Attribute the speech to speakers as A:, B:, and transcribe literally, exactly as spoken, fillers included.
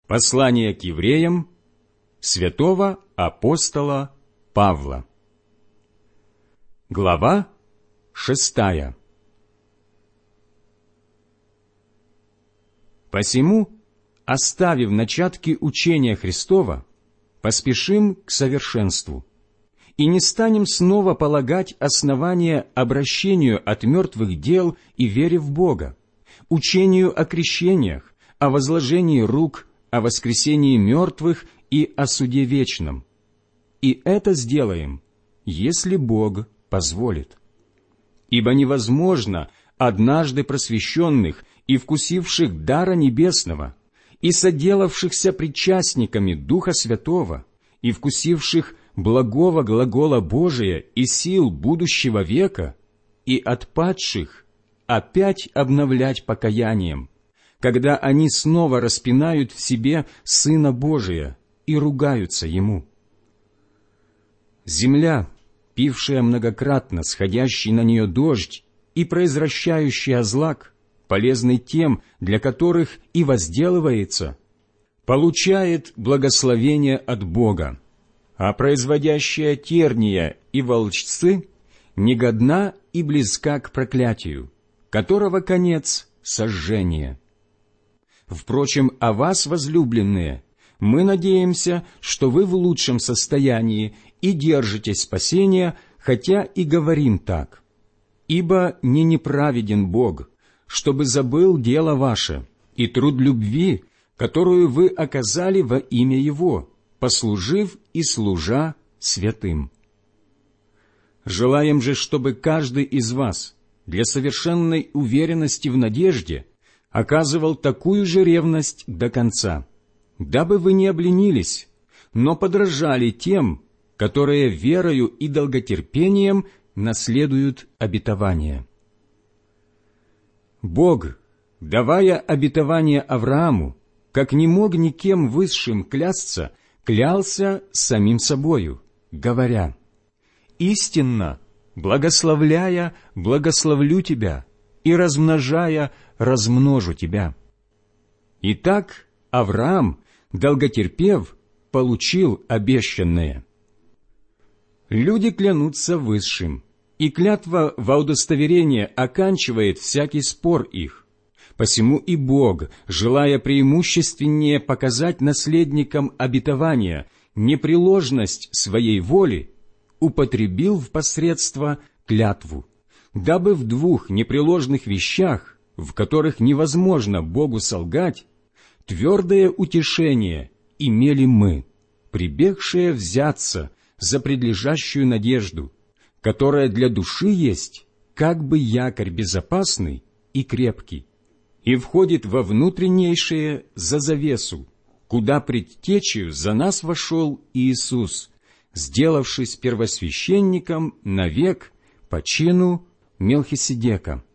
A: Послание к евреям святого апостола Павла. Глава шестая. Посему, оставив начатки учения Христова, поспешим к совершенству, и не станем снова полагать основания обращению от мертвых дел и вере в Бога, учению о крещениях, о возложении рук, о воскресении мертвых и о суде вечном. И это сделаем, если Бог позволит. Ибо невозможно однажды просвещенных и вкусивших дара небесного, и соделавшихся причастниками Духа Святого, и вкусивших благого глагола Божия и сил будущего века, и отпадших опять обновлять покаянием, когда они снова распинают в себе Сына Божия и ругаются Ему. Земля, пившая многократно сходящий на нее дождь и произвращающий озлак, полезный тем, для которых и возделывается, получает благословение от Бога, а производящая терния и волчцы негодна и близка к проклятию, которого конец — сожжение. Впрочем, о вас, возлюбленные, мы надеемся, что вы в лучшем состоянии и держитесь спасения, хотя и говорим так. Ибо не неправеден Бог, чтобы забыл дело ваше и труд любви, которую вы оказали во имя Его, послужив и служа святым. Желаем же, чтобы каждый из вас для совершенной уверенности в надежде оказывал такую же ревность до конца, дабы вы не обленились, но подражали тем, которые верою и долготерпением наследуют обетование. Бог, давая обетование Аврааму, как не мог никем высшим клясться, клялся самим собою, говоря: «Истинно, благословляя, благословлю тебя, и размножая, размножу тебя». Итак, Авраам, долготерпев, получил обещанное. Люди клянутся высшим, и клятва во удостоверение оканчивает всякий спор их. Посему и Бог, желая преимущественнее показать наследникам обетования непреложность своей воли, употребил в посредство клятву, дабы в двух непреложных вещах, в которых невозможно Богу солгать, твердое утешение имели мы, прибегшие взяться за предлежащую надежду, которая для души есть как бы якорь безопасный и крепкий, и входит во внутреннейшее за завесу, куда предтечью за нас вошел Иисус, сделавшись первосвященником навек по чину Мелхиседека.